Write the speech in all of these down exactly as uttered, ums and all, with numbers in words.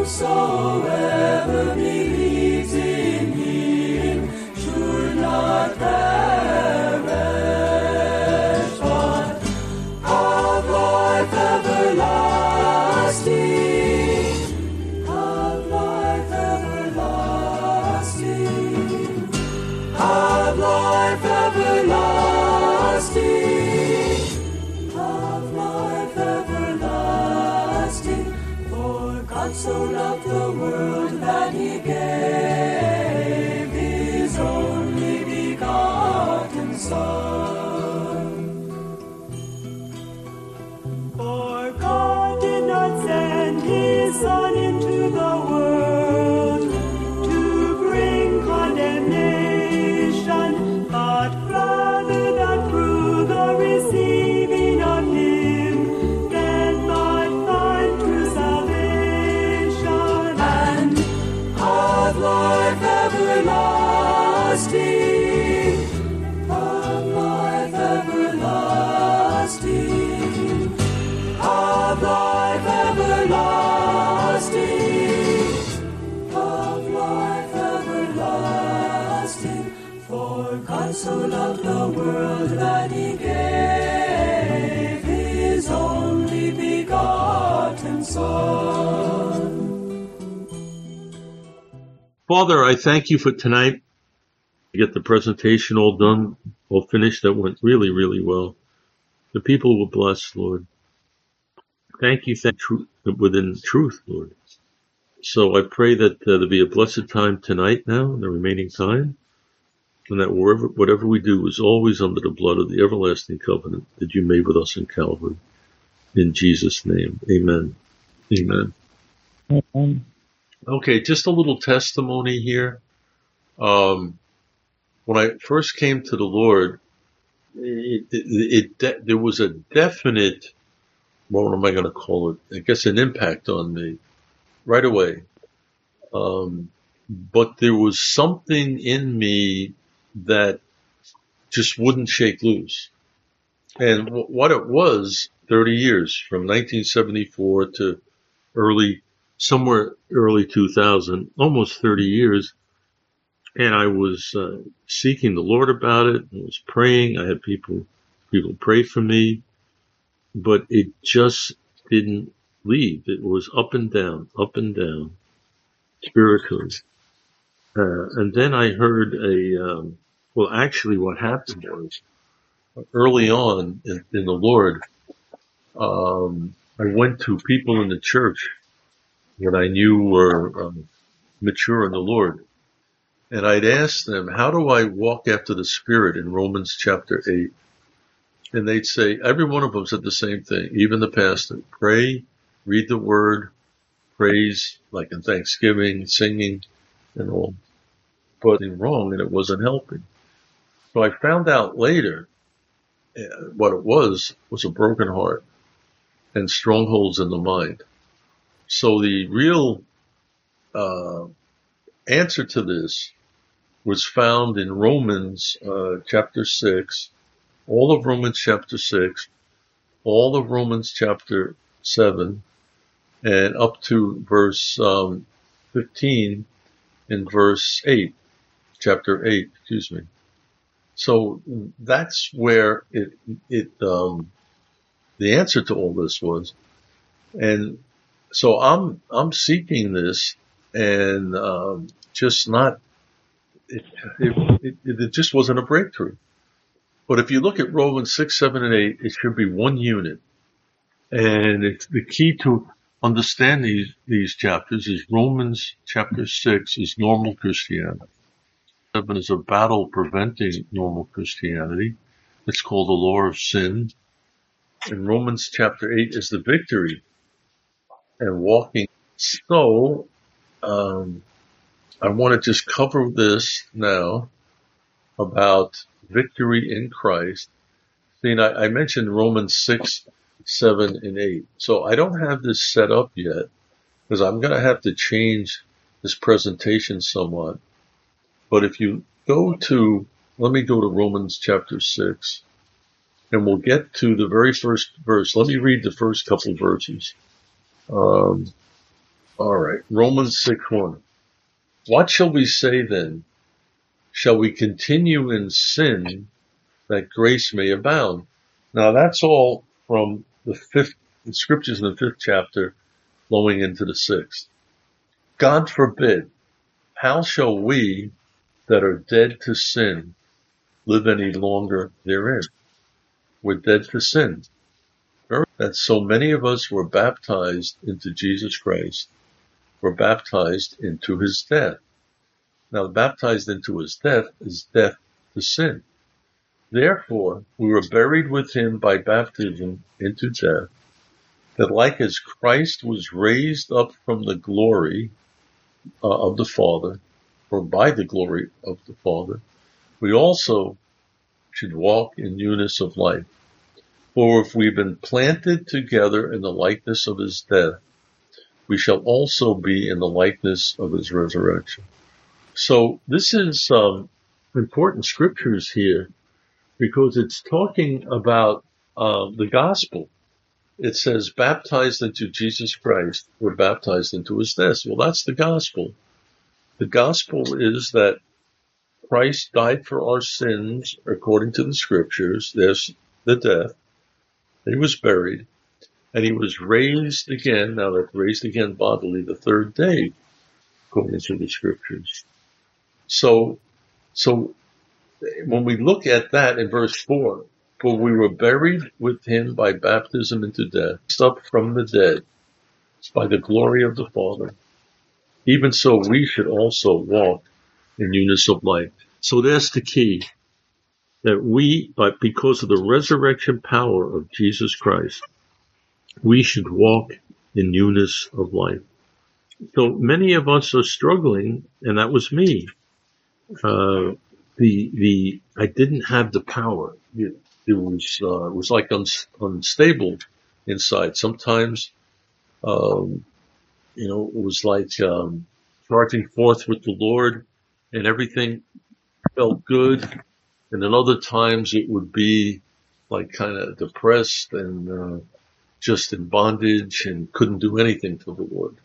whosoever believes in him should not perish, but have life everlasting, have life everlasting, have life everlasting, have life everlasting. For God so loved the world that he gave his only begotten Son. For God did not send his Son into the world to bring condemnation, but rather that through the receiving of him men might find true salvation and have life everlasting, have life everlasting, have life everlasting, have life everlasting. For God so loved the world that he gave his only begotten Son. Father, I thank you for tonight. To get the presentation all done, all finished. That went really, really well. The people were blessed, Lord. Thank you, thank truth within truth, Lord. So I pray that uh, there'll be a blessed time tonight now, the remaining time, and that wherever, whatever we do is always under the blood of the everlasting covenant that you made with us in Calvary. In Jesus' name, amen. Amen. Amen. Okay, just a little testimony here. Um, when I first came to the Lord, it, it, it, there was a definite, what am I going to call it? I guess an impact on me right away. Um, but there was something in me that just wouldn't shake loose. And w- what it was, thirty years, from nineteen seventy-four to early, somewhere early two thousand, almost thirty years. And I was uh, seeking the Lord about it. I was praying. I had people, people pray for me, but it just didn't leave. It was up and down, up and down, spiritually. Uh, and then I heard a, um, well, actually what happened was early on in, in the Lord, um, I went to people in the church that I knew were um, mature in the Lord. And I'd ask them, how do I walk after the Spirit in Romans chapter eight? And they'd say, every one of them said the same thing, even the pastor, pray, read the word, praise, like in Thanksgiving, singing, and all. But it was wrong, and it wasn't helping. So I found out later uh, what it was, was a broken heart and strongholds in the mind. So the real uh, answer to this was found in Romans uh, chapter six, all of Romans chapter six, all of Romans chapter seven, and up to verse um, fifteen in verse eight, chapter eight, excuse me. So that's where it, it um, the answer to all this was. And so I'm I'm seeking this and um, just not, it, it, it, it just wasn't a breakthrough. But if you look at Romans six, seven, and eight, it should be one unit. And it's the key to understand these, these chapters is Romans chapter six is normal Christianity. Seven is a battle preventing normal Christianity. It's called the law of sin. And Romans chapter eight is the victory and walking. So, um, I want to just cover this now about victory in Christ. See, I, I mentioned Romans six, seven, and eight. So I don't have this set up yet because I'm going to have to change this presentation somewhat. But if you go to, let me go to Romans chapter six, and we'll get to the very first verse. Let me read the first couple verses. Um, All right. Romans six one. What shall we say then? Shall we continue in sin that grace may abound? Now that's all from the fifth the scriptures in the fifth chapter flowing into the sixth. God forbid. How shall we that are dead to sin live any longer therein? We're dead to sin. That so many of us were baptized into Jesus Christ, were baptized into his death. Now, baptized into his death is death to sin. Therefore, we were buried with him by baptism into death, that like as Christ was raised up from the glory uh, of the Father, or by the glory of the Father, we also should walk in newness of life. For if we've been planted together in the likeness of his death, we shall also be in the likeness of his resurrection. So this is um, important scriptures here because it's talking about uh, the gospel. It says, baptized into Jesus Christ, we're baptized into his death. Well, that's the gospel. The gospel is that Christ died for our sins according to the scriptures. There's the death. He was buried, and he was raised again, now that's raised again bodily, the third day, according to the scriptures. So, so when we look at that in verse four, for we were buried with him by baptism into death, up from the dead by the glory of the Father. Even so, we should also walk in newness of life. So that's the key, that we, but because of the resurrection power of Jesus Christ, we should walk in newness of life. So many of us are struggling, and that was me. Uh, the the I didn't have the power. It, it was uh, it was like un, unstable inside. Sometimes, um, you know, it was like um, charging forth with the Lord, and everything felt good. And then other times it would be like kind of depressed and uh, just in bondage and couldn't do anything for the Lord.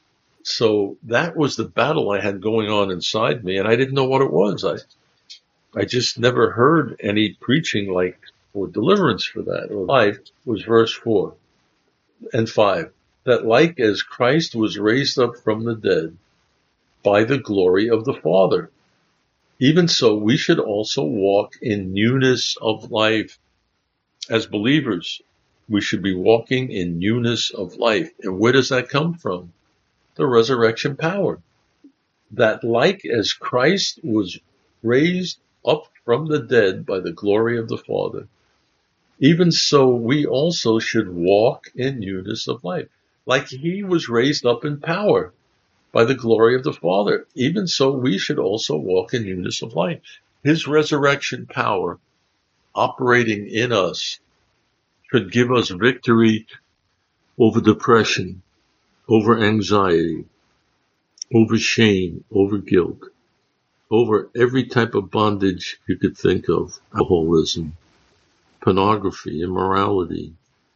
So that was the battle I had going on inside me, and I didn't know what it was. I I just never heard any preaching like or deliverance for that. Or life was verse four and five, that like as Christ was raised up from the dead by the glory of the Father, even so we should also walk in newness of life. As believers, we should be walking in newness of life. And where does that come from? The resurrection power. That like as Christ was raised up from the dead by the glory of the Father, even so we also should walk in newness of life. Like he was raised up in power by the glory of the Father, even so we should also walk in newness of life. His resurrection power operating in us could give us victory over depression, over anxiety, over shame, over guilt, over every type of bondage you could think of, alcoholism, pornography, immorality,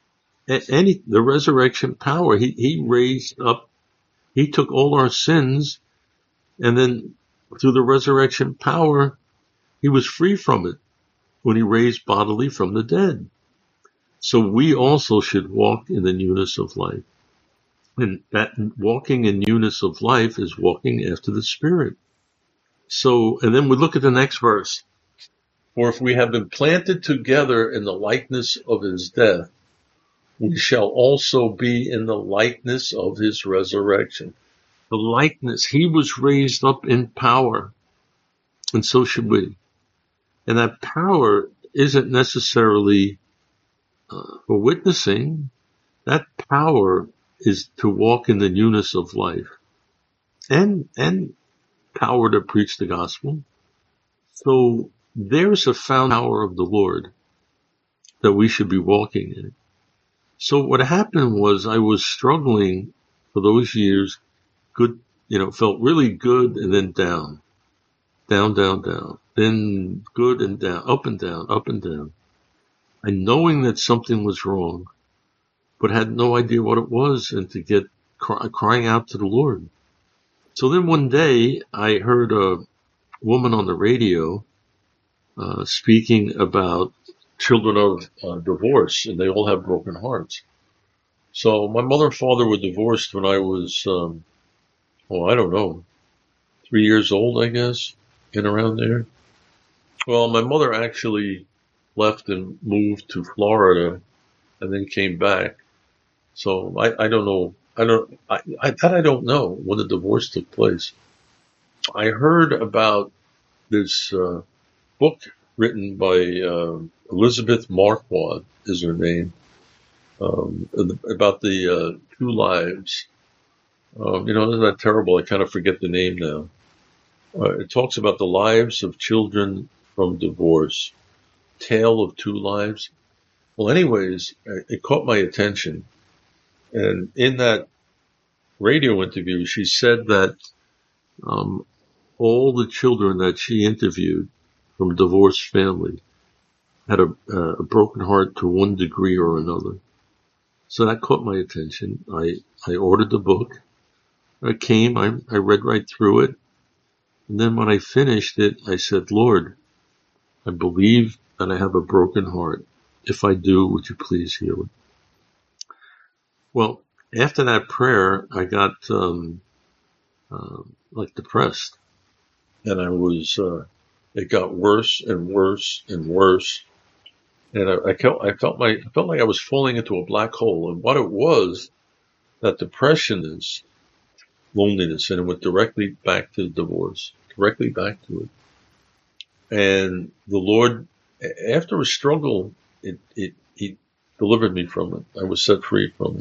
any, the resurrection power. He, he raised up, he took all our sins, and then through the resurrection power, he was free from it when he raised bodily from the dead. So we also should walk in the newness of life. And that walking in newness of life is walking after the Spirit. So, and then we look at the next verse. For if we have been planted together in the likeness of his death, we shall also be in the likeness of his resurrection. The likeness, he was raised up in power, and so should we. And that power isn't necessarily uh, for witnessing. That power is to walk in the newness of life, and and power to preach the gospel. So there's a found power of the Lord that we should be walking in. So what happened was I was struggling for those years, good, you know, felt really good and then down, down, down, down, then good and down, up and down, up and down. And knowing that something was wrong, but had no idea what it was, and to get cry, crying out to the Lord. So then one day I heard a woman on the radio uh, speaking about children of uh, divorce, and they all have broken hearts. So my mother and father were divorced when I was, um, oh, I don't know, three years old, I guess, and around there. Well, my mother actually left and moved to Florida and then came back. So I, I don't know. I don't, I, I, that I don't know when the divorce took place. I heard about this, uh, book written by, uh, Elizabeth Marquardt is her name, um, about the, uh, two lives. Um, you know, isn't that terrible? I kind of forget the name now. Uh, it talks about the lives of children from divorce. Tale of Two Lives. Well, anyways, it caught my attention. And in that radio interview, she said that um, all the children that she interviewed from a divorced family had a, a broken heart to one degree or another. So that caught my attention. I, I ordered the book. I came, I, I read right through it. And then when I finished it, I said, Lord, I believe that I have a broken heart. If I do, would you please heal it? Well, after that prayer, I got um, uh, like depressed, and I was. Uh, it got worse and worse and worse, and I, I felt I felt my I felt like I was falling into a black hole. And what it was, that depression is loneliness, and it went directly back to the divorce, directly back to it. And the Lord, after a struggle, it, it, He delivered me from it. I was set free from it.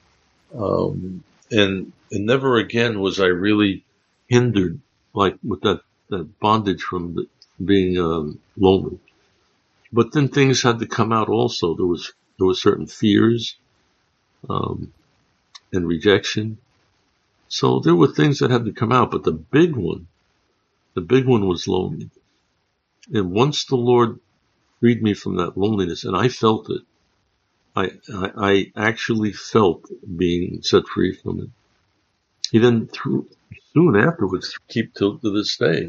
Um, and, and never again was I really hindered, like with that, that bondage from the, being, um, lonely. But then things had to come out also. There was, there was certain fears, um, and rejection. So there were things that had to come out, but the big one, the big one was loneliness. And once the Lord freed me from that loneliness, and I felt it, I, I, I actually felt being set free from it. He then threw, soon afterwards, keep till to this day.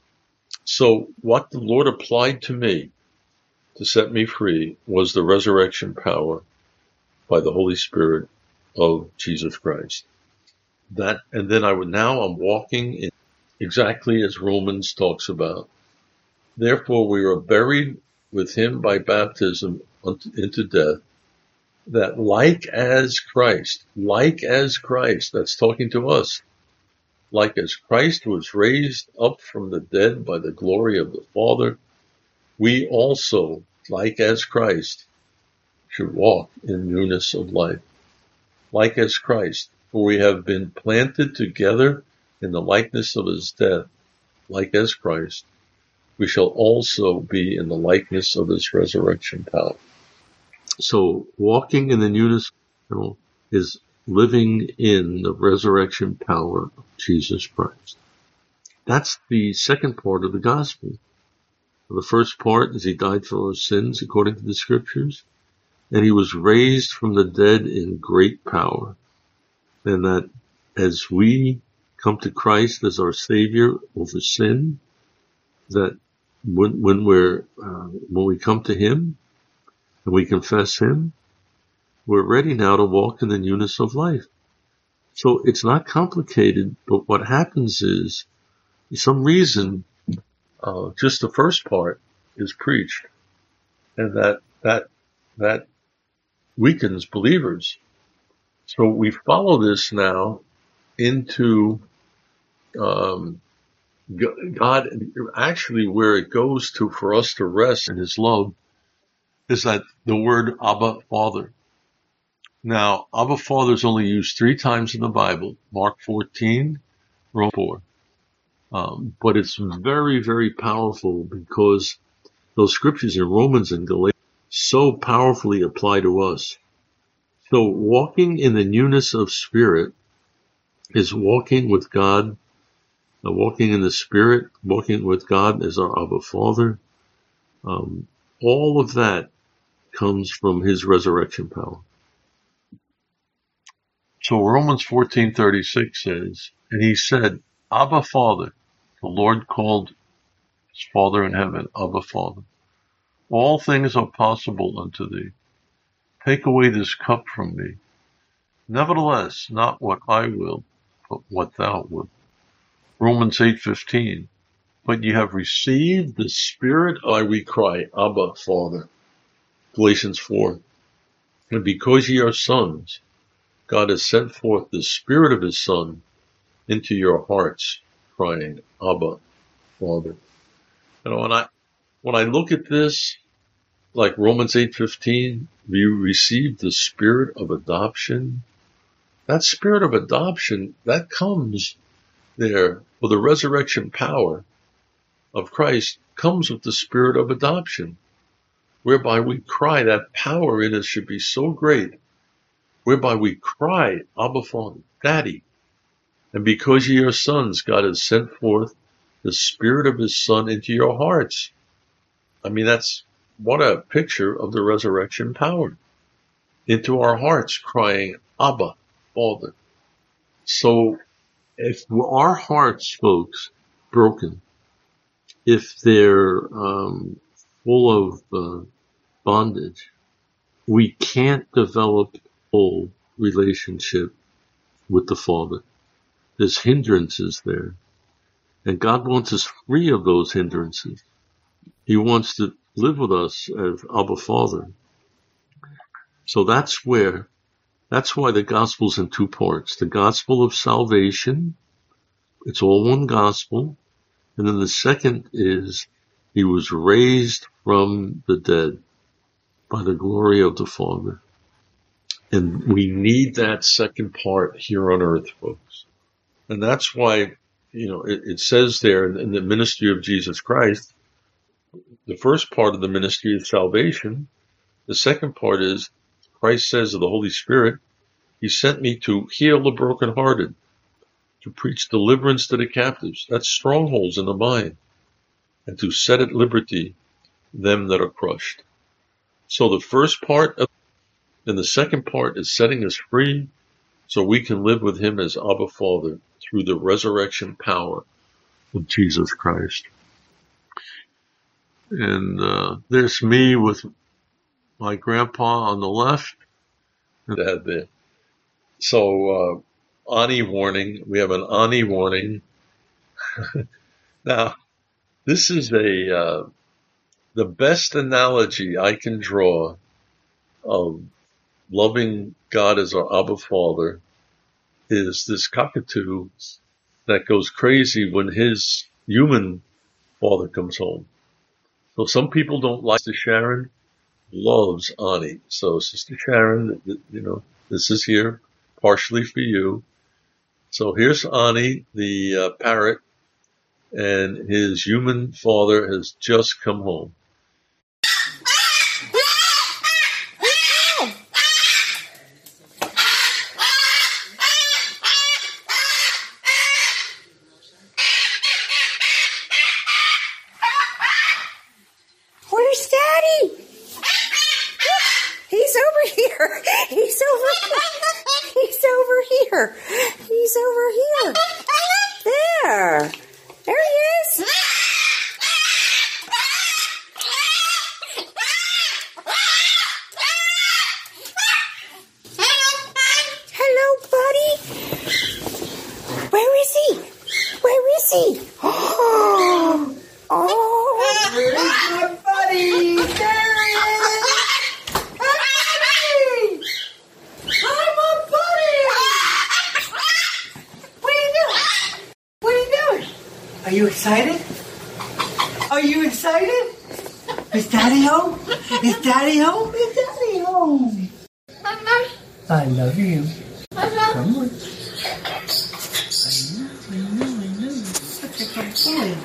So what the Lord applied to me to set me free was the resurrection power by the Holy Spirit of Jesus Christ. That, and then I would, now I'm walking in exactly as Romans talks about. Therefore we are buried with him by baptism into death, that like as Christ, like as Christ, that's talking to us, like as Christ was raised up from the dead by the glory of the Father, we also, like as Christ, should walk in newness of life. Like as Christ, for we have been planted together in the likeness of his death, like as Christ, we shall also be in the likeness of his resurrection power. So walking in the newness, you know, is living in the resurrection power of Jesus Christ. That's the second part of the gospel. The first part is he died for our sins according to the scriptures, and he was raised from the dead in great power. And that as we come to Christ as our Savior over sin, that when, when we're, uh, when we come to him and we confess him, we're ready now to walk in the newness of life. So it's not complicated, but what happens is, for some reason, uh, just the first part is preached, and that, that, that weakens believers. So we follow this now into, um, God, actually where it goes to for us to rest in his love is that the word Abba Father. Now, Abba Father is only used three times in the Bible, Mark fourteen, Romans four. Um, but it's very, very powerful because those scriptures in Romans and Galatians so powerfully apply to us. So walking in the newness of spirit is walking with God, uh, walking in the Spirit, walking with God as our Abba Father. Um, all of that comes from his resurrection power. So Romans fourteen thirty-six says, and he said, Abba, Father. The Lord called his Father in heaven, Abba, Father. All things are possible unto thee. Take away this cup from me. Nevertheless, not what I will, but what thou wilt. Romans eight fifteen. But ye have received the Spirit, I we cry, Abba, Father. Galatians four. And because ye are sons, God has sent forth the Spirit of his Son into your hearts, crying, Abba, Father. You know, when I, when I look at this, like Romans eight fifteen, we received the Spirit of adoption. That Spirit of adoption, that comes there with the resurrection power of Christ, comes with the Spirit of adoption, whereby we cry. That power in us should be so great, whereby we cry, Abba, Father, Daddy. And because ye are sons, God has sent forth the Spirit of his Son into your hearts. I mean, that's what a picture of the resurrection power. Into our hearts, crying, Abba, Father. So if our hearts, folks, broken, if they're um, full of uh, bondage, we can't develop full relationship with the Father. There's hindrances there. And God wants us free of those hindrances. He wants to live with us as Abba, Father. So that's where, that's why the gospel's in two parts. The gospel of salvation, it's all one gospel. And then the second is, he was raised from the dead by the glory of the Father. And we need that second part here on earth, folks. And that's why, you know, it, it says there in, in the ministry of Jesus Christ, the first part of the ministry is salvation. The second part is, Christ says of the Holy Spirit, he sent me to heal the brokenhearted, to preach deliverance to the captives, that's strongholds in the mind, and to set at liberty them that are crushed. So the first part of, and the second part is setting us free so we can live with him as Abba, Father through the resurrection power of Jesus Christ. And uh, there's me with my grandpa on the left, and Dad there. So, uh, Ani warning. We have an Ani warning. Now, this is a uh, the best analogy I can draw of loving God as our Abba Father is this cockatoo that goes crazy when his human father comes home. So some people don't like Sister Sharon, loves Ani. So Sister Sharon, you know, this is here partially for you. So here's Ani, the uh, parrot, and his human father has just come home. Where's Daddy? He's over here. He's over He's over here. He's over here. There. There he is. Hello, buddy. Where is he? Where is he? Oh. Oh. Where's my buddy? There he is. Hi, Hi, my buddy. What are you doing? What are you doing? Are you excited? Are you excited? Is Daddy home? Is Daddy home? Is Daddy home? I love you. Come on. I know, I know, I know. Such a good boy.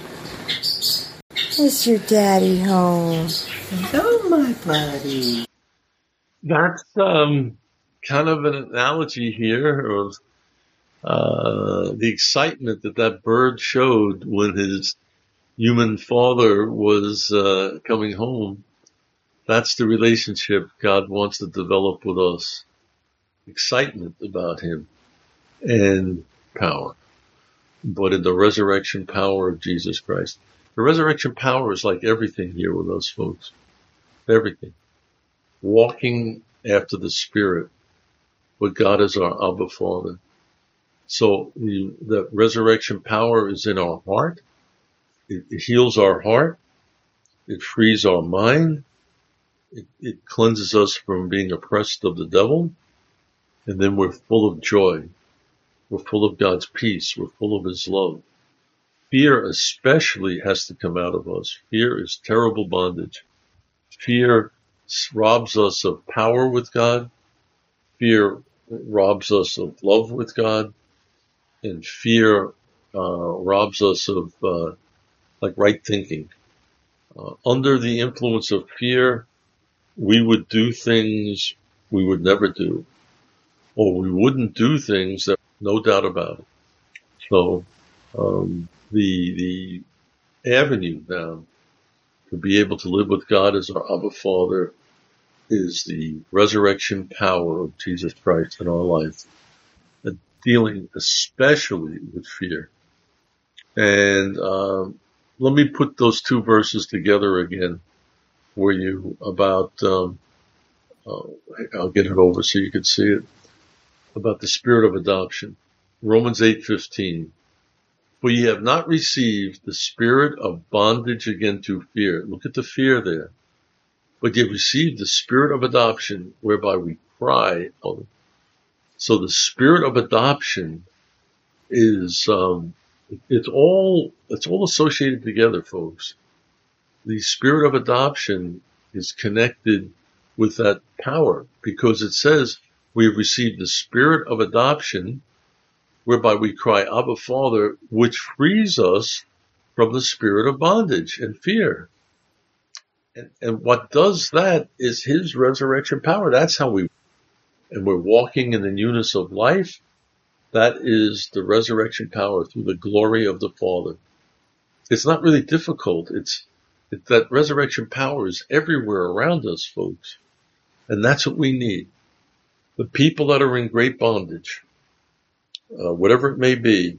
Is your daddy home? Hello, my buddy. That's um, kind of an analogy here of uh, the excitement that that bird showed when his human father was uh, coming home. That's the relationship God wants to develop with us. excitement about him and power. But in the resurrection power of Jesus Christ. The resurrection power is like everything here with us, folks. Everything. Walking after the Spirit, but God is our Abba Father. So the, the resurrection power is in our heart. It, it heals our heart. It frees our mind. It, it cleanses us from being oppressed of the devil. And then we're full of joy. We're full of God's peace. We're full of his love. Fear especially has to come out of us. Fear is terrible bondage. Fear robs us of power with God. Fear robs us of love with God. And fear uh, robs us of uh, like right thinking. Uh, under the influence of fear, we would do things we would never do. Or we wouldn't do things that, no doubt about it. So, um, the, the avenue now to be able to live with God as our Abba Father is the resurrection power of Jesus Christ in our life, and dealing especially with fear. And, um, let me put those two verses together again for you about, um, uh, I'll get it over so you can see it, about the spirit of adoption. Romans eight fifteen. For ye have not received the spirit of bondage again to fear. Look at the fear there. But ye have received the spirit of adoption, whereby we cry. So the spirit of adoption is, um, it's all, it's all associated together, folks. The spirit of adoption is connected with that power, because it says we have received the spirit of adoption, whereby we cry, Abba, Father, which frees us from the spirit of bondage and fear. And, and what does that is his resurrection power. That's how we, and we're walking in the newness of life. That is the resurrection power through the glory of the Father. It's not really difficult. It's, it, that resurrection power is everywhere around us, folks. And that's what we need. The people that are in great bondage, Uh, whatever it may be,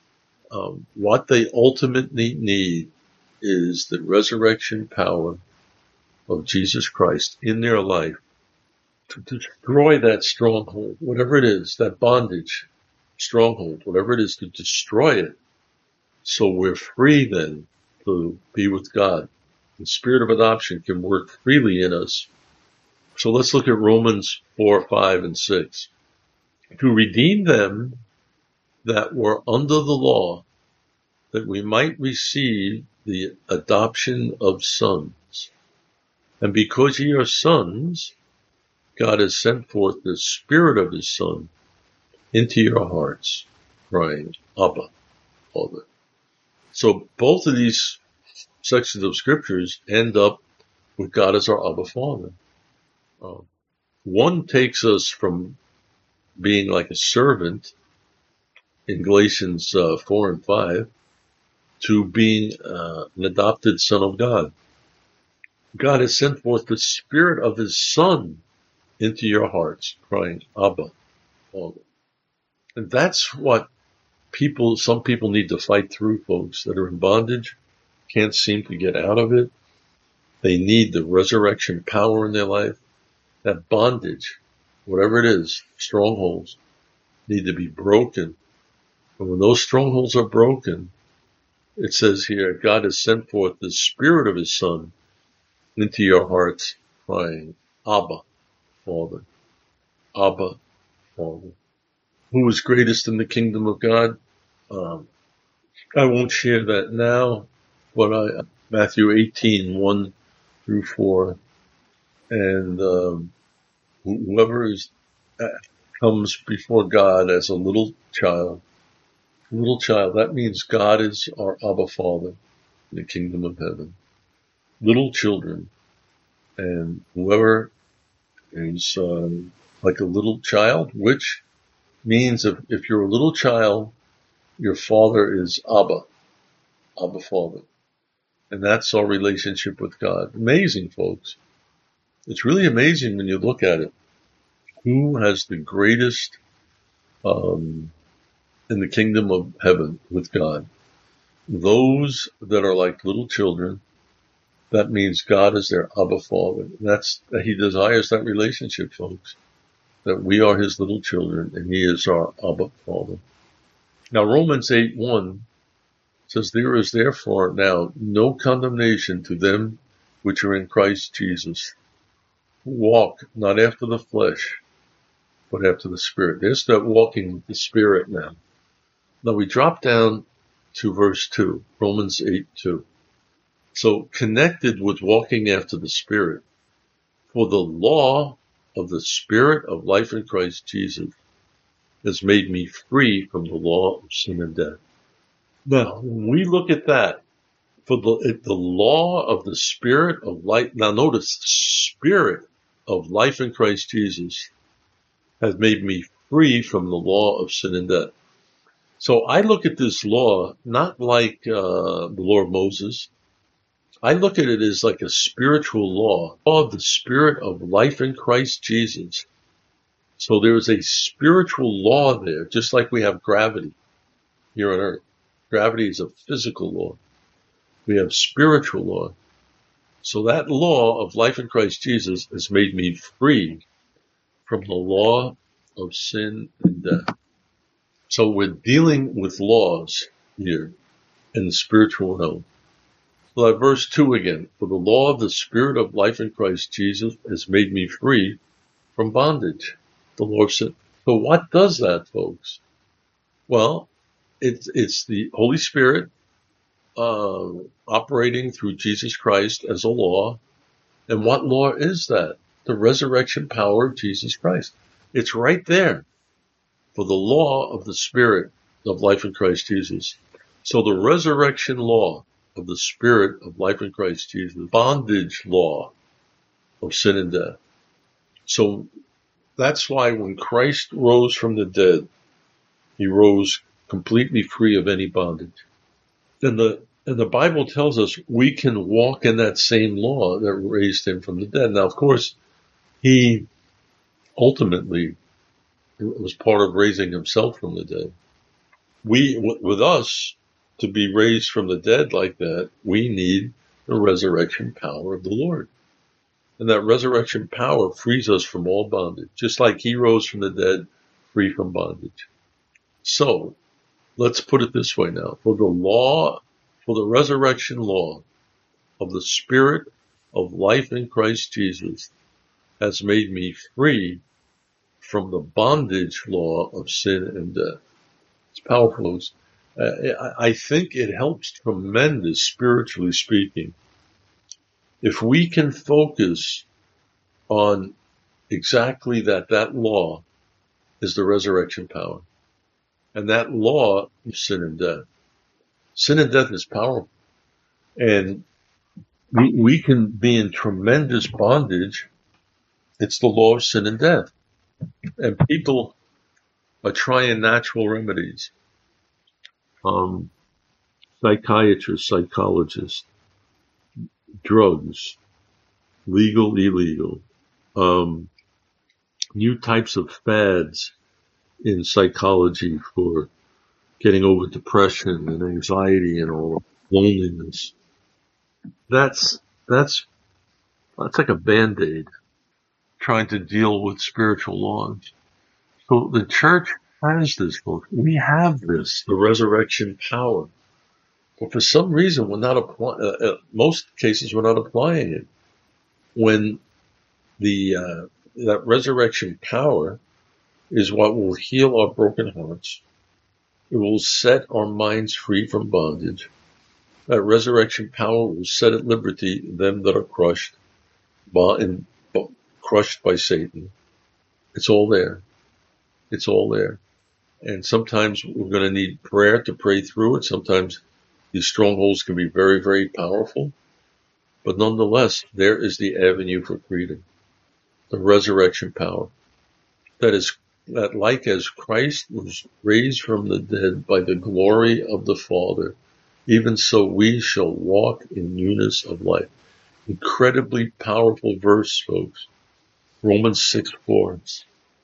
um, what they ultimately need is the resurrection power of Jesus Christ in their life to destroy that stronghold, whatever it is, that bondage, stronghold, whatever it is, to destroy it. So we're free then to be with God. The spirit of adoption can work freely in us. So let's look at Romans four, five, and six. To redeem them that were under the law, that we might receive the adoption of sons. And because ye are sons, God has sent forth the Spirit of his Son into your hearts, crying, Abba, Father. So both of these sections of scriptures end up with God as our Abba, Father. Uh, one takes us from being like a servant in Galatians uh, four and five, to being uh, an adopted son of God. God has sent forth the Spirit of his Son into your hearts, crying, Abba, Father. And that's what people, some people need to fight through, folks, that are in bondage, can't seem to get out of it. They need the resurrection power in their life. That bondage, whatever it is, strongholds, need to be broken. And when those strongholds are broken, it says here, God has sent forth the Spirit of his Son into your hearts, crying, Abba, Father. Abba, Father. Who is greatest in the kingdom of God? Um, I won't share that now, but I, Matthew eighteen, one through four. And um, whoever is, uh, comes before God as a little child, little child, that means God is our Abba Father in the kingdom of heaven. Little children, and whoever is um, like a little child, which means if, if you're a little child, your father is Abba, Abba Father. And that's our relationship with God. Amazing, folks. It's really amazing when you look at it. Who has the greatest um, in the kingdom of heaven with God? Those that are like little children. That means God is their Abba Father. That's He desires that relationship, folks. That we are His little children and He is our Abba Father. Now Romans eight one says, there is therefore now no condemnation to them which are in Christ Jesus, who walk not after the flesh, but after the Spirit. There's that walking with the Spirit now. Now we drop down to verse two, Romans eight two. So connected with walking after the Spirit, for the law of the Spirit of life in Christ Jesus has made me free from the law of sin and death. Now, when we look at that, for the, the law of the Spirit of life, now notice, the Spirit of life in Christ Jesus has made me free from the law of sin and death. So I look at this law not like uh, the law of Moses. I look at it as like a spiritual law, law of the Spirit of life in Christ Jesus. So there is a spiritual law there, just like we have gravity here on earth. Gravity is a physical law. We have spiritual law. So that law of life in Christ Jesus has made me free from the law of sin and death. So we're dealing with laws here in the spiritual realm. So that verse two again, for the law of the Spirit of life in Christ Jesus has made me free from bondage. The Lord said, so what does that, folks? Well, it's, it's the Holy Spirit uh, operating through Jesus Christ as a law. And what law is that? The resurrection power of Jesus Christ. It's right there. For the law of the Spirit of life in Christ Jesus. So the resurrection law of the Spirit of life in Christ Jesus, bondage law of sin and death. So that's why when Christ rose from the dead, He rose completely free of any bondage. And the, and the Bible tells us we can walk in that same law that raised Him from the dead. Now, of course, He ultimately was part of raising Himself from the dead. We, with us, to be raised from the dead like that, we need the resurrection power of the Lord. And that resurrection power frees us from all bondage, just like He rose from the dead, free from bondage. So, let's put it this way now. For the law, for the resurrection law of the Spirit of life in Christ Jesus has made me free from the bondage law of sin and death. It's powerful. Uh, I think it helps tremendous, spiritually speaking, if we can focus on exactly that, that law is the resurrection power. And that law is sin and death. Sin and death is powerful. And we, we can be in tremendous bondage. It's the law of sin and death. And people are trying natural remedies. Um, psychiatrists, psychologists, drugs, legal, illegal, um, new types of fads in psychology for getting over depression and anxiety and all loneliness. That's, that's, that's like a Band-Aid trying to deal with spiritual laws. So the church has this, folks. We have this, the resurrection power. But for some reason, we're not applying, uh, uh, most cases, we're not applying it. When the, uh, that resurrection power is what will heal our broken hearts. It will set our minds free from bondage. That resurrection power will set at liberty them that are crushed by, and, crushed by Satan. It's all there. It's all there. And sometimes we're going to need prayer to pray through it. Sometimes these strongholds can be very, very powerful. But nonetheless, there is the avenue for freedom. The resurrection power. That is, that like as Christ was raised from the dead by the glory of the Father, even so we shall walk in newness of life. Incredibly powerful verse, folks. Romans six four.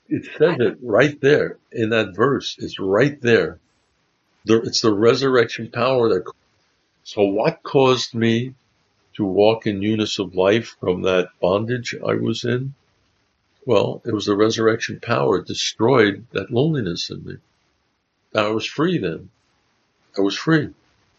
it says it right there in that verse. It's right there. It's the resurrection power that. So what caused me to walk in newness of life from that bondage I was in? Well, it was the resurrection power. It destroyed that loneliness in me. I was free then. I was free.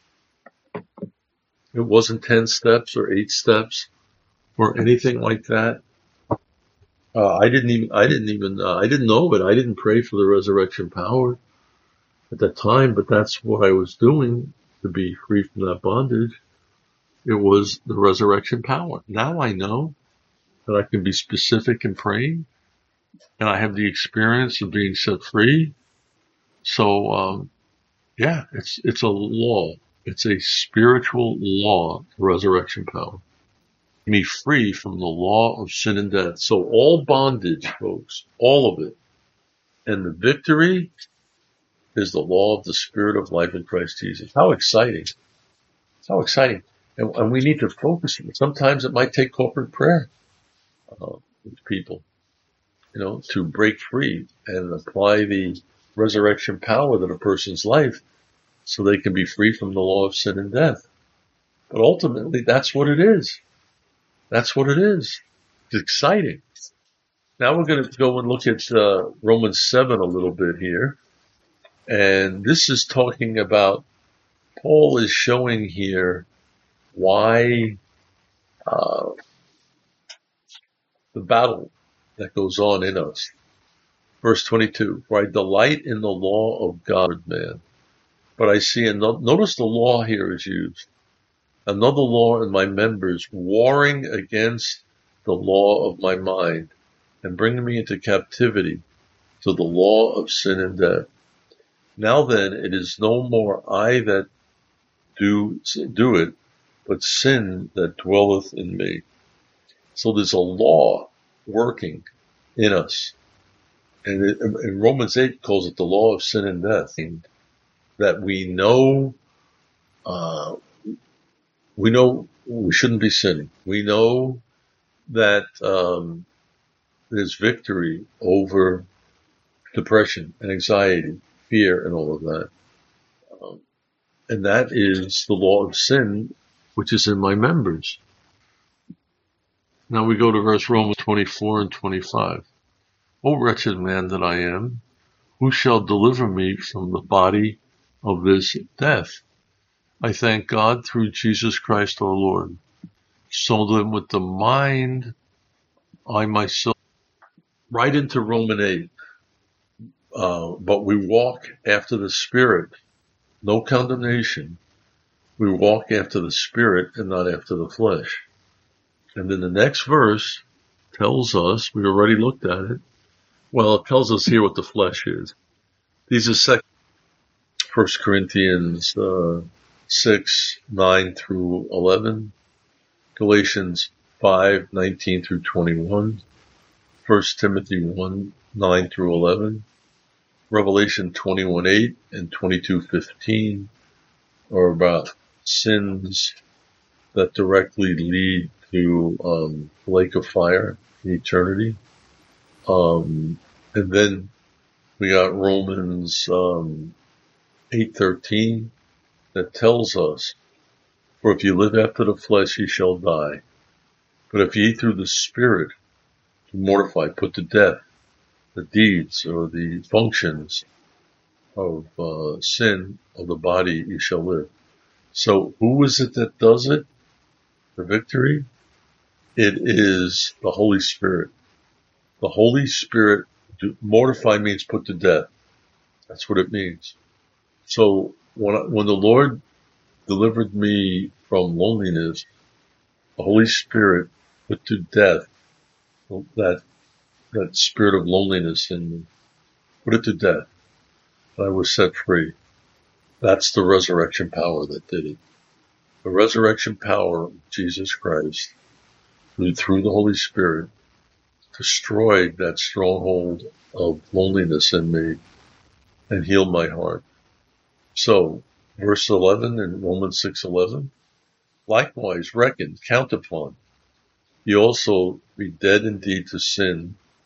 It wasn't ten steps or eight steps or anything like that. Uh, I didn't even, I didn't even, uh, I didn't know it. I didn't pray for the resurrection power at that time, but that's what I was doing to be free from that bondage. It was the resurrection power. Now I know that I can be specific in praying, and I have the experience of being set free. So, um, yeah, it's, it's a law. It's a spiritual law, resurrection power. Me free from the law of sin and death. So all bondage, folks, all of it. And the victory is the law of the Spirit of life in Christ Jesus. How exciting. How exciting. And, and we need to focus. Sometimes it might take corporate prayer uh, with people, you know, to break free and apply the resurrection power to a person's life so they can be free from the law of sin and death. But ultimately, that's what it is. That's what it is. It's exciting. Now we're going to go and look at uh, Romans seven a little bit here. And this is talking about, Paul is showing here why uh, the battle that goes on in us. Verse twenty-two, for I delight in the law of God, man. But I see, another, notice the law here is used. Another law in my members, warring against the law of my mind and bringing me into captivity to the law of sin and death. Now then, it is no more I that do, do it, but sin that dwelleth in me. So there's a law working in us. And it, in Romans eight calls it the law of sin and death. That we know, uh, we know we shouldn't be sinning. We know that, um, there's victory over depression and anxiety, fear, and all of that. Um, and that is the law of sin, which is in my members. Now we go to verse Romans twenty-four and twenty-five. O wretched man that I am, who shall deliver me from the body of this death? I thank God through Jesus Christ our Lord. So then with the mind, I myself, right into Romans eight, uh, but we walk after the Spirit, no condemnation. We walk after the Spirit and not after the flesh. And then the next verse tells us, we already looked at it, well, it tells us here what the flesh is. These are second, First Corinthians uh, six, nine through eleven, Galatians five, nineteen through twenty-one, First Timothy one, nine through eleven, Revelation twenty-one, eight and twenty-two, fifteen are about sins that directly lead to um, the lake of fire in eternity. Um, and then we got Romans um, eight thirteen that tells us, for if you live after the flesh, you shall die. But if you eat through the Spirit, to mortify, put to death the deeds or the functions of uh, sin of the body, you shall live. So who is it that does it? The victory? It is the Holy Spirit. The Holy Spirit, mortify means put to death. That's what it means. So when, I, when the Lord delivered me from loneliness, the Holy Spirit put to death that, that spirit of loneliness in me. Put it to death. I was set free. That's the resurrection power that did it. The resurrection power of Jesus Christ, through, through the Holy Spirit, destroyed that stronghold of loneliness in me and healed my heart. So, verse eleven in Romans six eleven, likewise reckon, count upon, ye also be dead indeed to sin,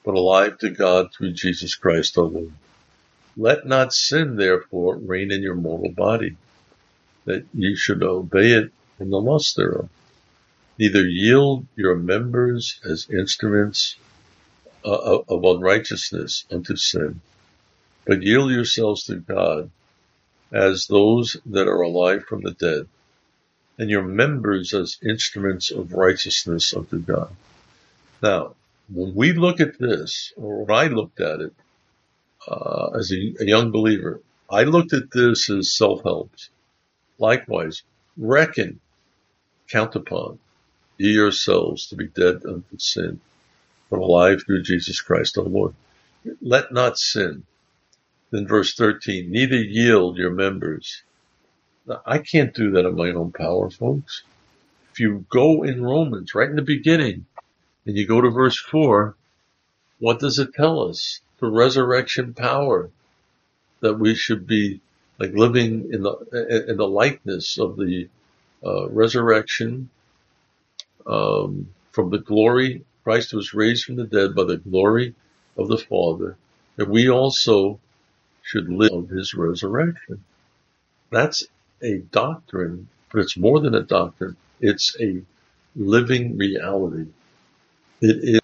but alive to God through Jesus Christ our Lord. Let not sin, therefore, reign in your mortal body, that you should obey it in the lust thereof. Neither yield your members as instruments uh, of unrighteousness unto sin, but yield yourselves to God as those that are alive from the dead, and your members as instruments of righteousness unto God. Now, when we look at this, or when I looked at it uh, as a, a young believer, I looked at this as self-help. Likewise, reckon, count upon, ye yourselves to be dead unto sin, but alive through Jesus Christ our Lord. Let not sin. Then verse thirteen, neither yield your members. Now, I can't do that in my own power, folks. If you go in Romans, right in the beginning, and you go to verse four, what does it tell us? The resurrection power, that we should be like living in the in the likeness of the uh, resurrection um, from the glory. Christ was raised from the dead by the glory of the Father, that we also should live of his resurrection. That's a doctrine, but it's more than a doctrine. It's a living reality. It is.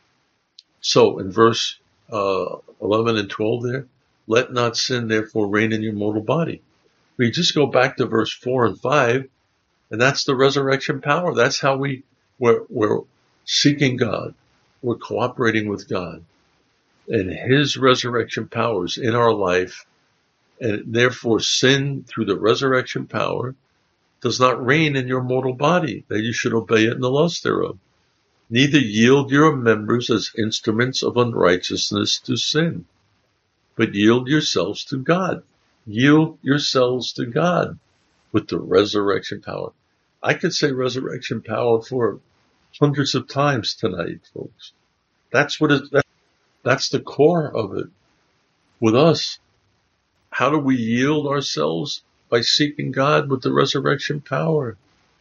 So in verse uh, eleven and twelve there, let not sin therefore reign in your mortal body. We just go back to verse four and five, and that's the resurrection power. That's how we, we're, we're seeking God. We're cooperating with God. And his resurrection powers in our life, and therefore sin through the resurrection power does not reign in your mortal body, that you should obey it in the lust thereof. Neither yield your members as instruments of unrighteousness to sin, but yield yourselves to God. Yield yourselves to God with the resurrection power. I could say resurrection power for hundreds of times tonight, folks. That's what it, that's the core of it. With us, how do we yield ourselves? By seeking God with the resurrection power.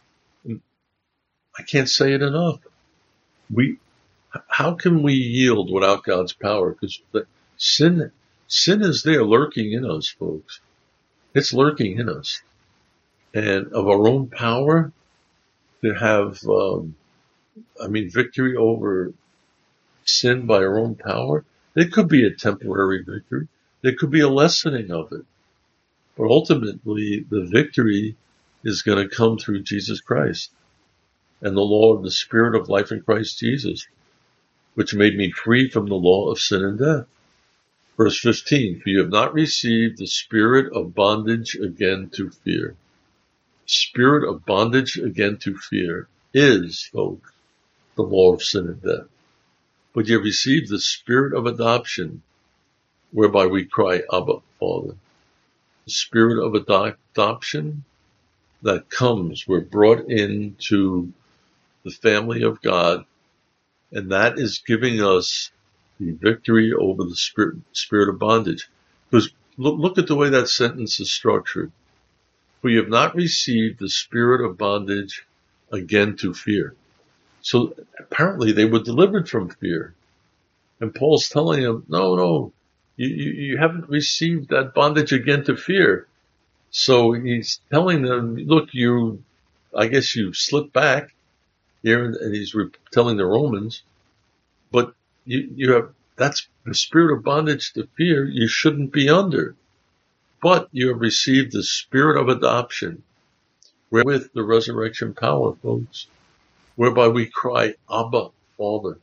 I can't say it enough. We, how can we yield without God's power? Because sin, sin is there lurking in us, folks. It's lurking in us. And of our own power to have, um, I mean, victory over sin by our own power, it could be a temporary victory. There could be a lessening of it. But ultimately, the victory is going to come through Jesus Christ and the law of the Spirit of life in Christ Jesus, which made me free from the law of sin and death. Verse fifteen, for you have not received the spirit of bondage again to fear. Spirit of bondage again to fear is, folks, the law of sin and death. But you have received the spirit of adoption, whereby we cry, Abba, Father. The spirit of adoption that comes, we're brought into the family of God, and that is giving us the victory over the spirit, spirit of bondage. Because look, look at the way that sentence is structured. We have not received the spirit of bondage again to fear. So apparently they were delivered from fear. And Paul's telling them, no, no, you, you, you haven't received that bondage again to fear. So he's telling them, look, you, I guess you slipped back here, and he's re- telling the Romans, but you, you have, that's the spirit of bondage to fear you shouldn't be under. But you have received the spirit of adoption, wherewith the resurrection power, folks, whereby we cry, Abba, Father.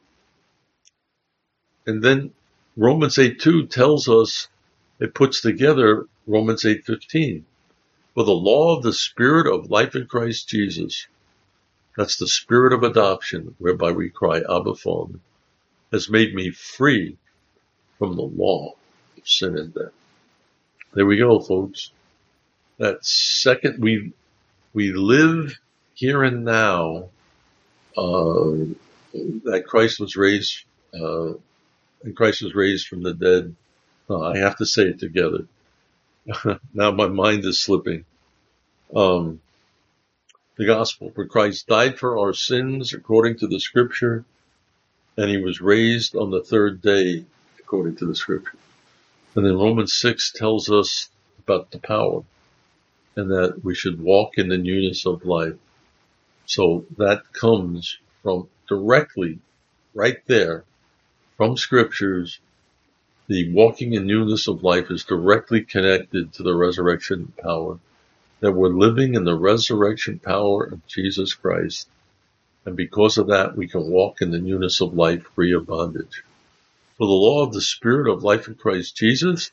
And then Romans eight two tells us, it puts together Romans eight fifteen. For the law of the Spirit of life in Christ Jesus, that's the spirit of adoption, whereby we cry, Abba, Father, has made me free from the law of sin and death. There we go, folks. That second, we we live here and now, uh, that Christ was raised, uh, and Christ was raised from the dead. Uh, I have to say it together. Now my mind is slipping. Um, the gospel, for Christ died for our sins according to the scripture, and he was raised on the third day, according to the scripture. And then Romans six tells us about the power, and that we should walk in the newness of life. So that comes from directly, right there, from scriptures. The walking in newness of life is directly connected to the resurrection power, that we're living in the resurrection power of Jesus Christ. And because of that, we can walk in the newness of life, free of bondage. For the law of the Spirit of life in Christ Jesus,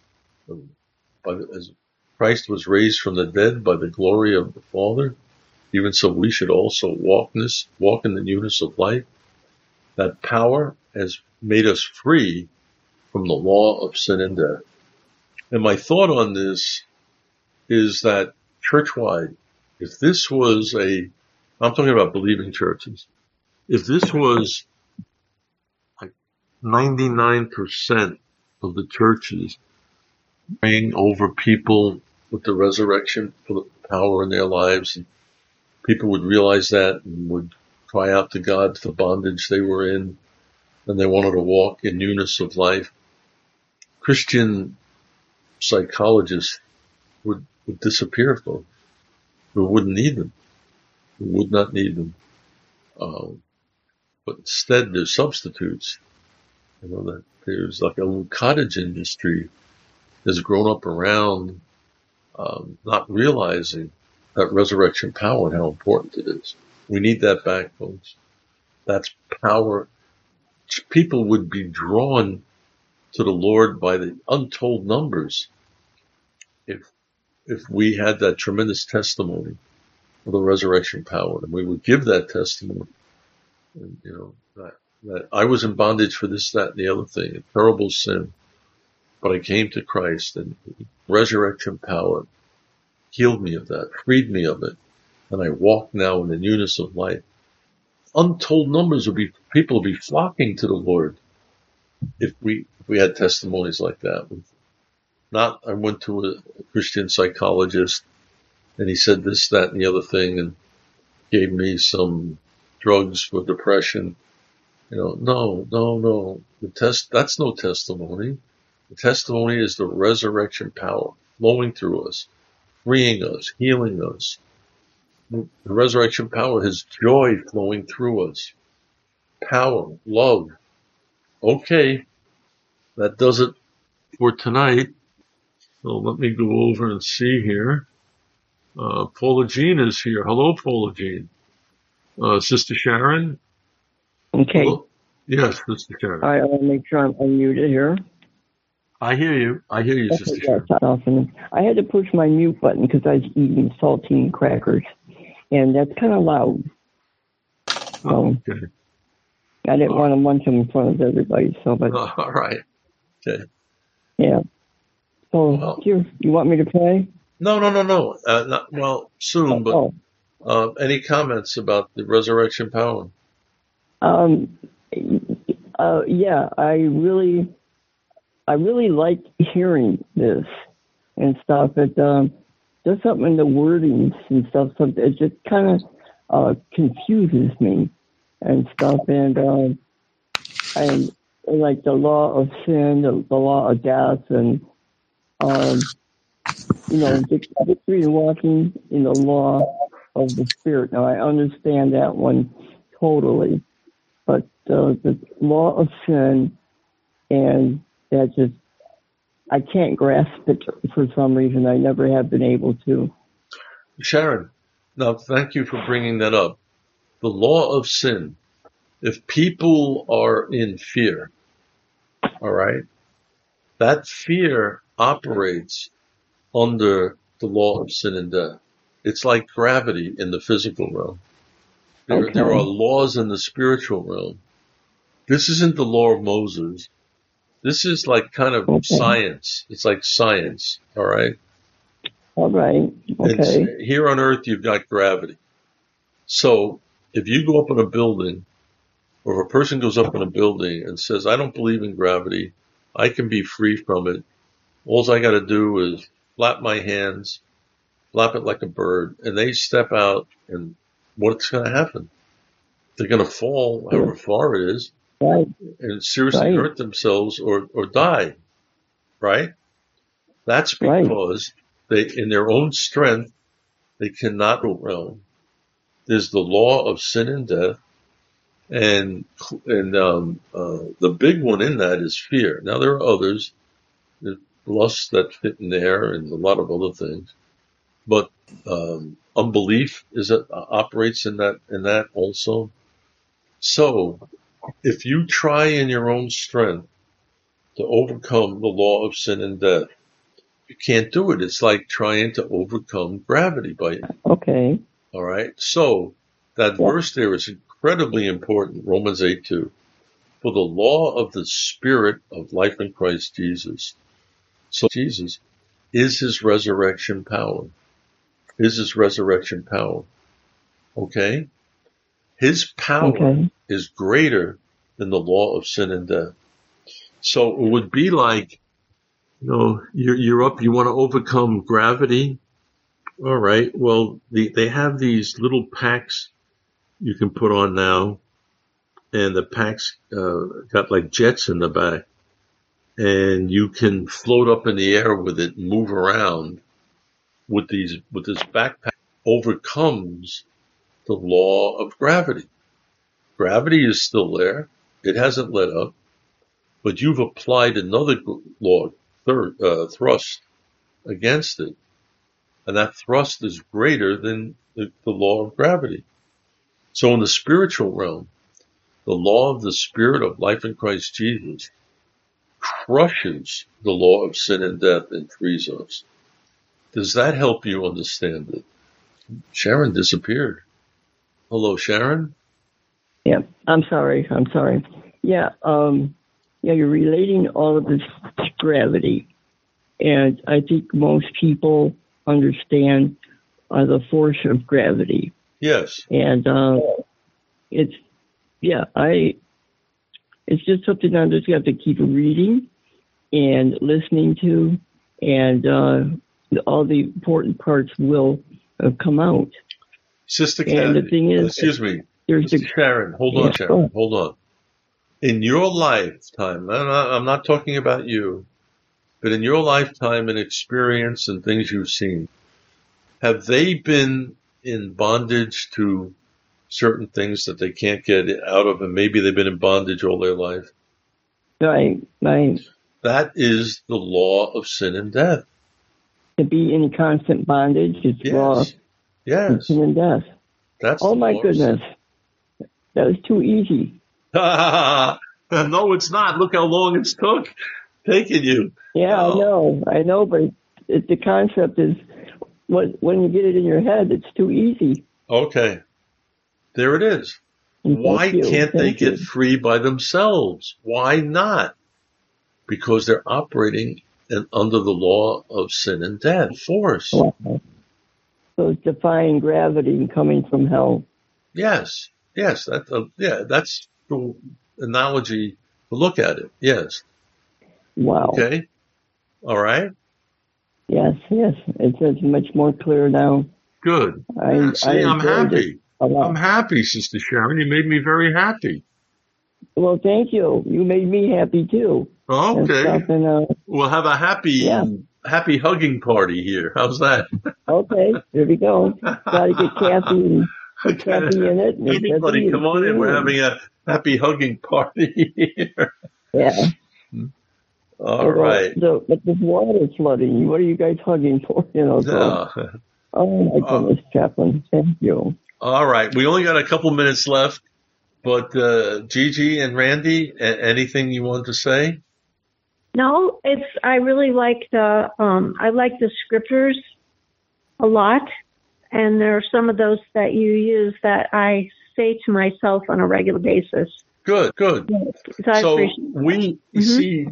by the, as Christ was raised from the dead by the glory of the Father, even so we should also walk in, this, walk in the newness of life. That power has made us free from the law of sin and death. And my thought on this is that church-wide, if this was a, I'm talking about believing churches, if this was like ninety-nine percent of the churches praying over people with the resurrection for the power in their lives, and people would realize that and would cry out to God for the bondage they were in, and they wanted to walk in newness of life, Christian psychologists would, would disappear, folks. We wouldn't need them. We would not need them. Um, but instead, there's substitutes. You know, that there's like a little cottage industry that's grown up around um, not realizing that resurrection power and how important it is. We need that back, folks. That's power. People would be drawn to the Lord by the untold numbers if if we had that tremendous testimony of the resurrection power, and we would give that testimony. And, you know, that, that I was in bondage for this, that, and the other thing, a terrible sin, but I came to Christ, and resurrection power healed me of that, freed me of it, and I walk now in the newness of life. Untold numbers would be, people would be flocking to the Lord if we, if we had testimonies like that. Not, I went to a Christian psychologist and he said this, that, and the other thing, and gave me some drugs for depression. You know, no, no, no. The test, that's no testimony. The testimony is the resurrection power flowing through us, freeing us, healing us. The resurrection power is joy flowing through us. Power, love. Okay, that does it for tonight. So let me go over and see here. Uh, Paula Jean is here. Hello, Paula Jean. Uh, Sister Sharon. Okay. Hello? Yes, Sister Sharon. I want to make sure I'm unmuted here. I hear you. I hear you, Okay, Sister yeah, Sharon. that's awesome. I had to push my mute button because I was eating saltine crackers, and that's kind of loud. Oh, So okay. I didn't want to munch them in front of everybody. So, but Uh, all right. Okay. yeah. So Well- here, you want me to play? No, no, no, no. Uh, not, well, soon, but Oh, uh, any comments about the resurrection power? um, uh, yeah. I really, I really like hearing this and stuff. It um, there's something in the wordings and stuff. So it just kind of uh, confuses me and stuff. And um, I like the law of sin, the, the law of death, and um, you know, victory and walking in the law of the Spirit. Now, I understand that one totally, but uh, the law of sin, and that just, I can't grasp it for some reason. I never have been able to. Sharon, now thank you for bringing that up. The law of sin. If people are in fear, all right, that fear operates under the law of sin and death. It's like gravity in the physical realm. There, Okay. there are laws in the spiritual realm. This isn't the law of Moses. This is like kind of Okay. science. It's like science, all right? All right. Okay. And here on earth, you've got gravity. So if you go up in a building, or if a person goes up in a building and says, I don't believe in gravity, I can be free from it. All I got to do is flap my hands, flap it like a bird, and they step out, and what's going to happen? They're going to fall however far it is. Right. and seriously Right. hurt themselves or, or die, right? That's Right. because they, in their own strength, they cannot realm. There's the law of sin and death, and and um, uh, the big one in that is fear. Now there are others, there's lusts that fit in there, and a lot of other things, but um, unbelief is that operates in that in that also. So, if you try in your own strength to overcome the law of sin and death, you can't do it. It's like trying to overcome gravity by, Okay. all right? So that Yeah. verse there is incredibly important, Romans eight two. For the law of the Spirit of life in Christ Jesus. So Jesus is his resurrection power. Is his resurrection power. Okay? His power Okay. is greater than the law of sin and death. So it would be like, you know, you're, you're up, you want to overcome gravity. All right. Well, the, they have these little packs you can put on now, and the packs uh, got like jets in the back, and you can float up in the air with it, and move around with these with this backpack. Overcomes the law of gravity. Gravity is still there; it hasn't let up, but you've applied another law, third uh, thrust against it. And that thrust is greater than the, the law of gravity. So in the spiritual realm, the law of the Spirit of life in Christ Jesus crushes the law of sin and death and frees us. Does that help you understand it? Sharon disappeared. Hello, Sharon? Yeah. I'm sorry. I'm sorry. Yeah. Um, yeah, you're relating all of this to gravity. And I think most people understand uh, the force of gravity. Yes. And uh, it's, yeah, I, it's just something I just have to keep reading and listening to, and uh, all the important parts will uh, come out. Sister And the Kathy, thing is, excuse me, there's Sister the, Sharon, hold Yeah, on, go Sharon, ahead. hold on. In your lifetime, I'm not, I'm not talking about you, but in your lifetime and experience and things you've seen, have they been in bondage to certain things that they can't get out of, and maybe they've been in bondage all their life? right, right. That is the law of sin and death. To be in constant bondage is law Yes. of Yes. sin and death. That's Oh the my law of sin. goodness, that was too easy. No, it's not. Look how long it's took taking you. Yeah, I No. know, I know, but it, the concept is when when you get it in your head, it's too easy. Okay. There it is. And Why thank you, can't they thank you. get free by themselves? Why not? Because they're operating in, under the law of sin and death, force. Wow. So it's defying gravity and coming from hell. Yes, yes, that, uh, yeah, that's the analogy to look at it. Yes. Wow. Okay. All right. Yes, yes. It's, it's much more clear now. Good. I, Yeah, I see, I'm enjoyed it happy. a lot. I'm happy, Sister Sharon. You made me very happy. Well, thank you. You made me happy too. And Okay. stuff, and, uh, We'll have a happy, Yeah. happy hugging party here. How's that? okay, there we go. Got to get Kathy and Kathy in it. And Anybody, Debbie come on and in. We're Sue. having a happy hugging party here. Yeah. All Although right. The, but this water flooding. What are you guys hugging for? You know. So, No. oh my Uh, goodness, Chaplain. Thank you. All right. We only got a couple minutes left, but uh, Gigi and Randy, a- anything you want to say? No, it's I really like the um I like the scriptures a lot, and there are some of those that you use that I say to myself on a regular basis. Good, good. So I So appreciate we Mhm. see,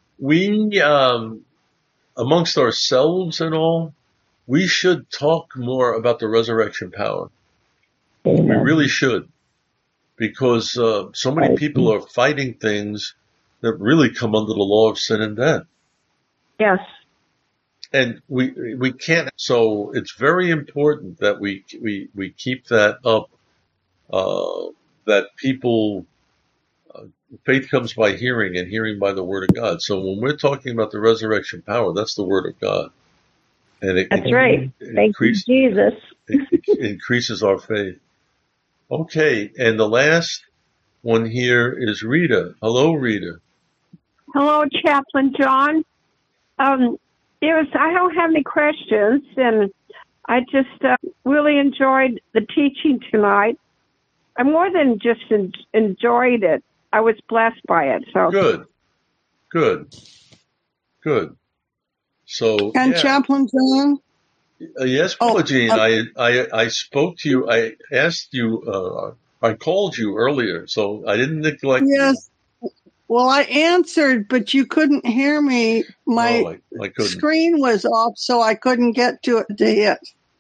we um, amongst ourselves and all, we should talk more about the resurrection power. We Amen. really should, because uh, so many I- people are fighting things that really come under the law of sin and death, yes. and we we can't. So it's very important that we we we keep that up. Uh, that people uh, faith comes by hearing, and hearing by the word of God. So when we're talking about the resurrection power, that's the word of God. And it, That's it, right. it Thank increase, you, Jesus. it, it increases our faith. Okay, and the last one here is Rita. Hello, Rita. Hello, Chaplain John. Um, there was, I don't have any questions, and I just uh, really enjoyed the teaching tonight. I more than just en- enjoyed it. I was blessed by it. So Good, good, good. So, And yeah. Chaplain John? Uh, yes, Oh, Paula Jean, uh, I, I, I spoke to you. I asked you, uh, I called you earlier, so I didn't neglect you. yes. Well, I answered, but you couldn't hear me. My No, I, I couldn't. screen was off, so I couldn't get to it to hit.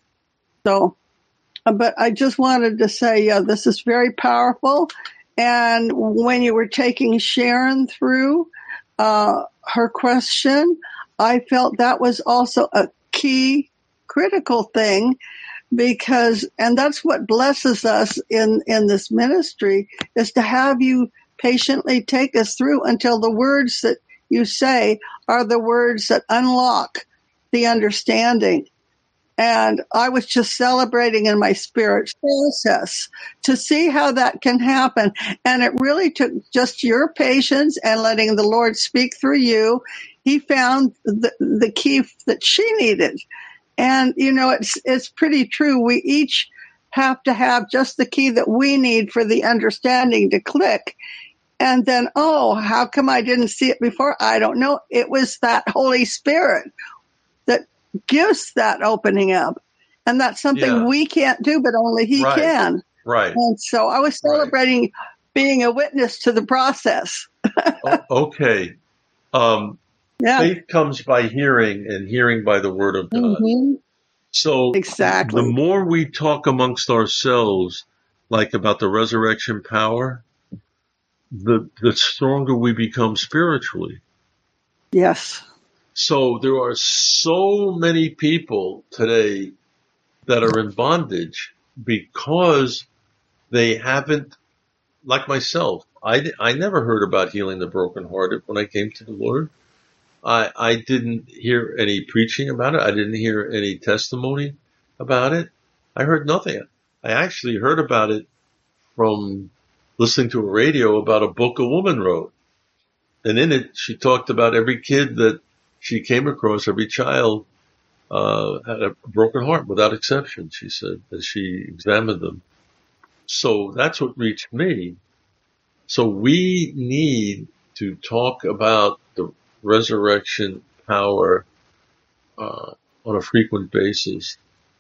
So, uh, but I just wanted to say, yeah, this is very powerful. And when you were taking Sharon through uh, her question, I felt that was also a key critical thing, because, and that's what blesses us in, in this ministry, is to have you patiently take us through until the words that you say are the words that unlock the understanding. And I was just celebrating in my spirit process to see how that can happen. And it really took just your patience and letting the Lord speak through you. He found the, the key that she needed. And, you know, it's, it's pretty true. We each have to have just the key that we need for the understanding to click. And then, oh, how come I didn't see it before? I don't know. It was that Holy Spirit that gives that opening up. And that's something Yeah. we can't do, but only He Right. can. Right. And so I was celebrating right. being a witness to the process. Oh, okay. Um, yeah. Faith comes by hearing, and hearing by the word of God. Mm-hmm. So exactly. the more we talk amongst ourselves, like about the resurrection power, the the stronger we become spiritually. Yes. So there are so many people today that are in bondage because they haven't, like myself, I, I never heard about healing the brokenhearted when I came to the Lord. I, I didn't hear any preaching about it. I didn't hear any testimony about it. I heard nothing. I actually heard about it from listening to a radio about a book a woman wrote. And in it, she talked about every kid that she came across, every child uh, had a broken heart without exception, she said, as she examined them. So that's what reached me. So we need to talk about the resurrection power uh, on a frequent basis.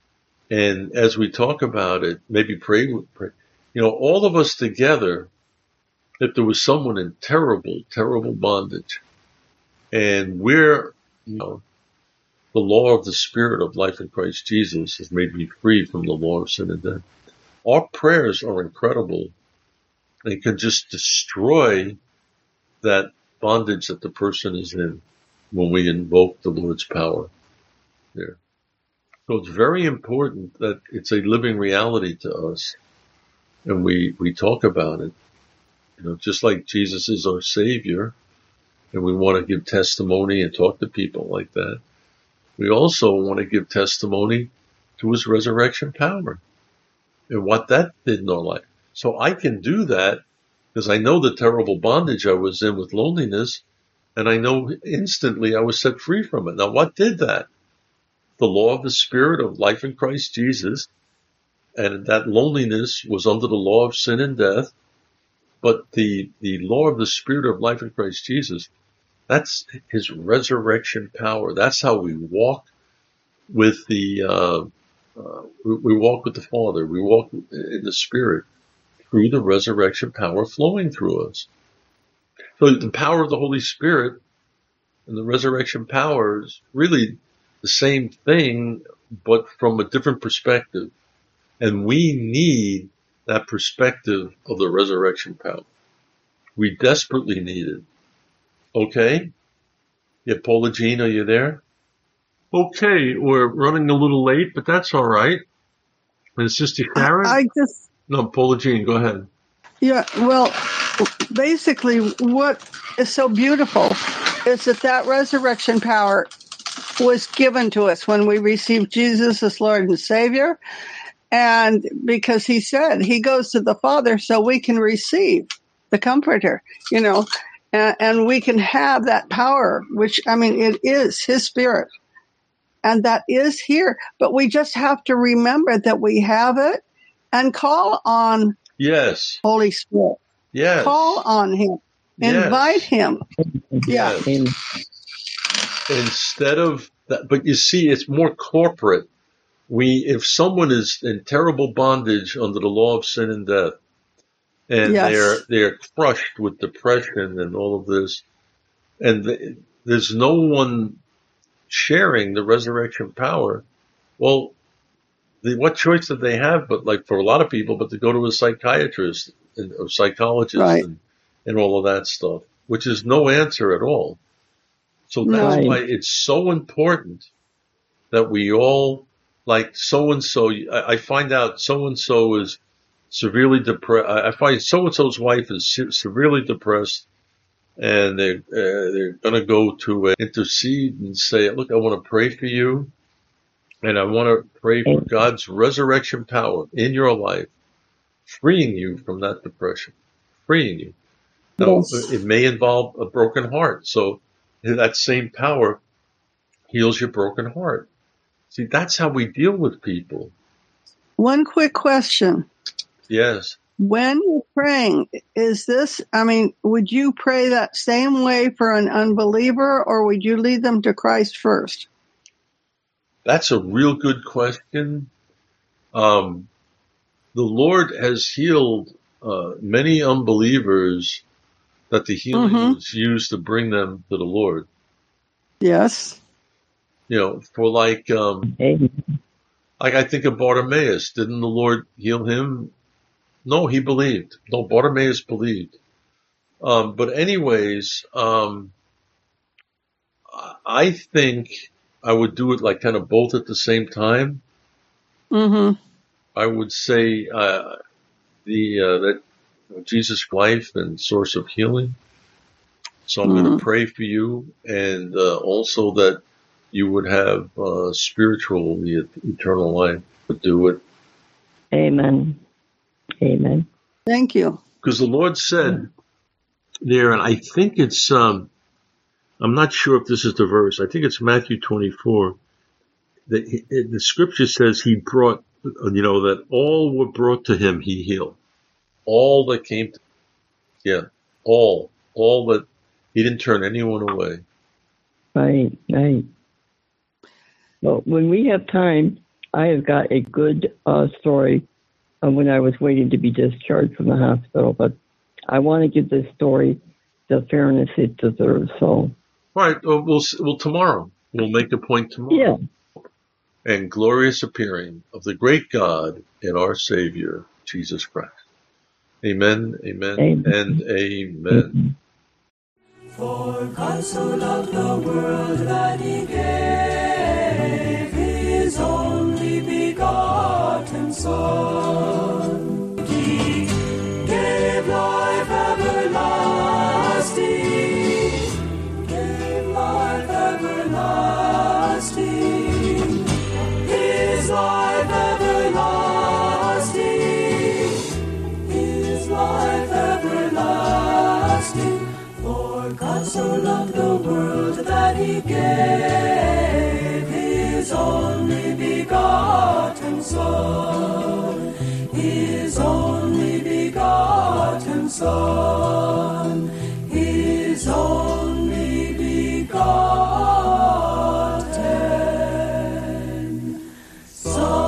And as we talk about it, maybe pray, pray. You know, all of us together, if there was someone in terrible, terrible bondage, and we're, you know, the law of the Spirit of life in Christ Jesus has made me free from the law of sin and death. Our prayers are incredible. They can just destroy that bondage that the person is in when we invoke the Lord's power there. So it's very important that it's a living reality to us, and we, we talk about it. You know, just like Jesus is our Savior, and we want to give testimony and talk to people like that, we also want to give testimony to His resurrection power and what that did in our life. So I can do that because I know the terrible bondage I was in with loneliness, and I know instantly I was set free from it. Now, what did that? The law of the Spirit of life in Christ Jesus, and that loneliness was under the law of sin and death, but the, the law of the Spirit of life in Christ Jesus, that's His resurrection power. That's how we walk with the, uh, uh, we, we walk with the Father. We walk in the Spirit through the resurrection power flowing through us. So the power of the Holy Spirit and the resurrection power is really the same thing, but from a different perspective. And we need that perspective of the resurrection power. We desperately need it. Okay? Yeah, Paula Jean, are you there? Okay, we're running a little late, but that's all right. And Sister Sharon? I just... No, Paula Jean, go ahead. Yeah, well, basically what is so beautiful is that that resurrection power was given to us when we received Jesus as Lord and Savior. And because he said he goes to the Father so we can receive the Comforter, you know, and, and we can have that power, which, I mean, it is his Spirit. And that is here. But we just have to remember that we have it and call on Yes. Holy Spirit. Yes. Call on him. Yes. Invite him. Yeah. Yes. Instead of that, but you see, it's more corporate. We, if someone is in terrible bondage under the law of sin and death, and Yes. they're they're crushed with depression and all of this, and the, there's no one sharing the resurrection power, well, the, what choice did they have? But like for a lot of people, but to go to a psychiatrist and a psychologist Right. and, and all of that stuff, which is no answer at all. So that's Right. why it's so important that we all, like so-and-so, I, I find out so-and-so is severely depressed. I find so-and-so's wife is se- severely depressed, and they're, uh, they're going to go to uh, intercede and say, look, I want to pray for you, and I want to pray for God's resurrection power in your life, freeing you from that depression, freeing you. Now, Yes. it may involve a broken heart, so that same power heals your broken heart. See, that's how we deal with people. One quick question. Yes. When you're praying, is this, I mean, would you pray that same way for an unbeliever, or would you lead them to Christ first? That's a real good question. Um, the Lord has healed uh, many unbelievers that the healing Mhm. was used to bring them to the Lord. Yes. You know, for like, um, Amen. like I think of Bartimaeus. Didn't the Lord heal him? No, he believed. No, Bartimaeus believed. Um, but anyways, um, I think I would do it like kind of both at the same time. Mm-hmm. I would say uh, the uh, that Jesus' life and source of healing. So I'm Mhm. going to pray for you, and uh, also that you would have uh, spiritual, the eternal life. But do it Amen. Amen. Thank you. because the Lord said there, and I think it's um, I'm not sure if this is the verse. I think it's Matthew twenty-four. That he, the scripture says he brought, you know, that all were brought to him, he healed. All that came to, yeah, all, all that, he didn't turn anyone away. Right, right. Well, when we have time, I have got a good uh, story of when I was waiting to be discharged from the hospital, but I want to give this story the fairness it deserves. So, All right, well, we'll, well, tomorrow, we'll make a point tomorrow. yeah. And glorious appearing of the great God and our Savior, Jesus Christ. Amen, amen, Amen. and amen. For God so loved the world that he gave his only begotten Son. He gave life everlasting, gave life everlasting, his life everlasting, his life everlasting. For God so loved the world that he gave his only begotten Son, his only begotten Son, his only begotten Son.